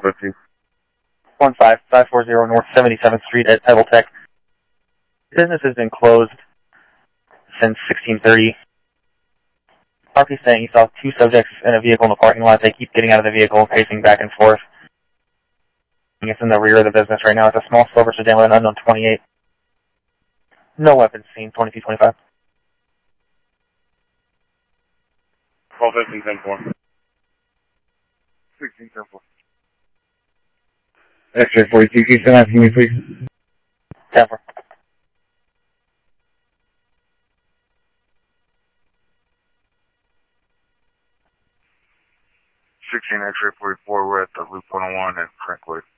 15. 15540 North 77th Street at Eveltech. Business has been closed since 1630. RP saying he saw two subjects in a vehicle in the parking lot. They keep getting out of the vehicle, pacing back and forth. It's in the rear of the business right now. It's a small silver sedan with an unknown 28. No weapons seen, 2225. Call 15, 10-4. 16, 10-4. X-ray 42, can you send that to me, please? 10-4. 16 X-ray 44, we're at the Loop 101 at Crankwood.